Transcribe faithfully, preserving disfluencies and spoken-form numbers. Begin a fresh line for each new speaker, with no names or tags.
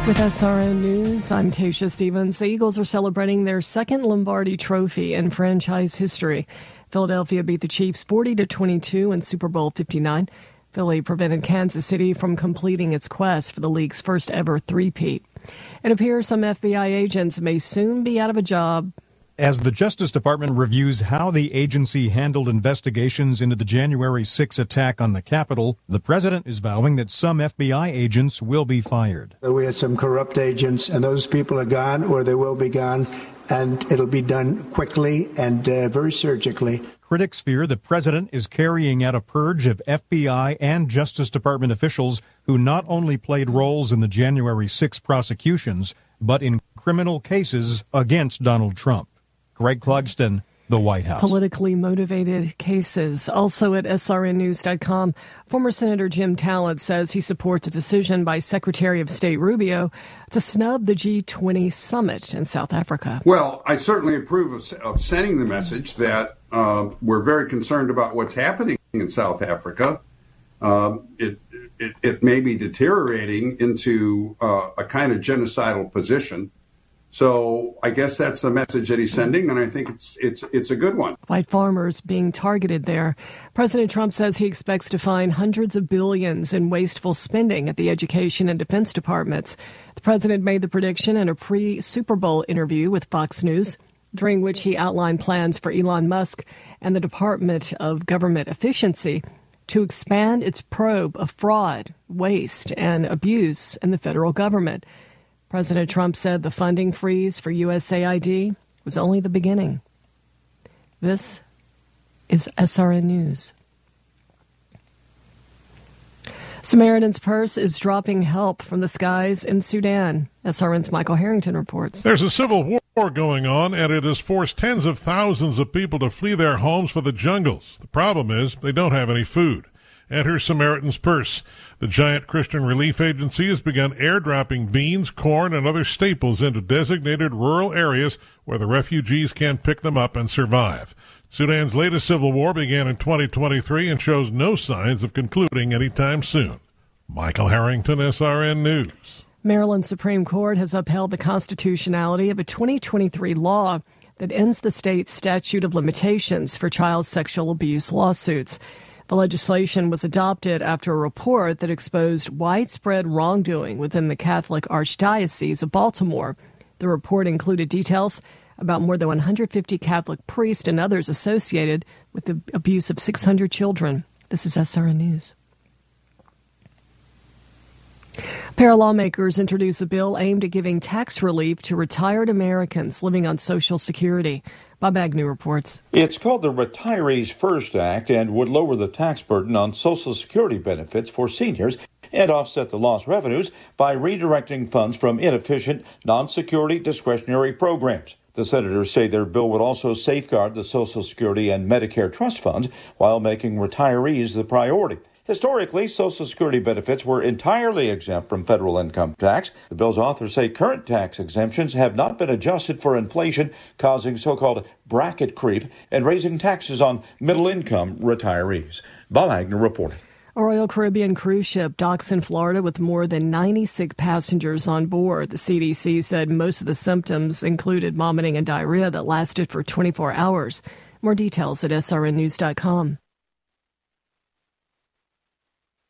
With S R N News, I'm Tasha Stevens. The Eagles are celebrating their second Lombardi Trophy in franchise history. Philadelphia beat the Chiefs forty to twenty-two in Super Bowl fifty-nine. Philly prevented Kansas City from completing its quest for the league's first ever three-peat. It appears some F B I agents may soon be out of a job.
As the Justice Department reviews how the agency handled investigations into the January sixth attack on the Capitol, the president is vowing that some F B I agents will be fired.
We had some corrupt agents, and those people are gone, or they will be gone, and it'll be done quickly and uh, very surgically.
Critics fear the president is carrying out a purge of F B I and Justice Department officials who not only played roles in the January sixth prosecutions, but in criminal cases against Donald Trump. Greg Clugston, the White House.
Politically motivated cases. Also at S R N news dot com, former Senator Jim Talent says he supports a decision by Secretary of State Rubio to snub the G twenty summit in South Africa.
Well, I certainly approve of, of sending the message that uh, we're very concerned about what's happening in South Africa. Uh, it, it, it may be deteriorating into uh, a kind of genocidal position. So I guess that's the message that he's sending, and I think it's it's it's a good one.
White farmers being targeted there. President Trump says he expects to find hundreds of billions in wasteful spending at the education and defense departments. The president made the prediction in a pre-Super Bowl interview with Fox News, during which he outlined plans for Elon Musk and the Department of Government Efficiency to expand its probe of fraud, waste, and abuse in the federal government. President Trump said the funding freeze for U S A I D was only the beginning. This is S R N News. Samaritan's Purse is dropping help from the skies in Sudan. S R N's Michael Harrington reports.
There's a civil war going on, and it has forced tens of thousands of people to flee their homes for the jungles. The problem is they don't have any food. Enter Samaritan's Purse. The giant Christian relief agency has begun airdropping beans, corn, and other staples into designated rural areas where the refugees can pick them up and survive. Sudan's latest civil war began in twenty twenty-three and shows no signs of concluding anytime soon. Michael Harrington, S R N News.
Maryland Supreme Court has upheld the constitutionality of a twenty twenty-three law that ends the state's statute of limitations for child sexual abuse lawsuits. The legislation was adopted after a report that exposed widespread wrongdoing within the Catholic Archdiocese of Baltimore. The report included details about more than one hundred fifty Catholic priests and others associated with the abuse of six hundred children. This is S R N News. Para lawmakers introduce a bill aimed at giving tax relief to retired Americans living on Social Security. Bob Agnew reports.
It's called the Retirees First Act and would lower the tax burden on Social Security benefits for seniors and offset the lost revenues by redirecting funds from inefficient, non-security discretionary programs. The senators say their bill would also safeguard the Social Security and Medicare trust funds while making retirees the priority. Historically, Social Security benefits were entirely exempt from federal income tax. The bill's authors say current tax exemptions have not been adjusted for inflation, causing so-called bracket creep and raising taxes on middle-income retirees. Bob Agnew reporting.
A Royal Caribbean cruise ship docks in Florida with more than ninety sick passengers on board. The C D C said most of the symptoms included vomiting and diarrhea that lasted for twenty-four hours. More details at S R N news dot com.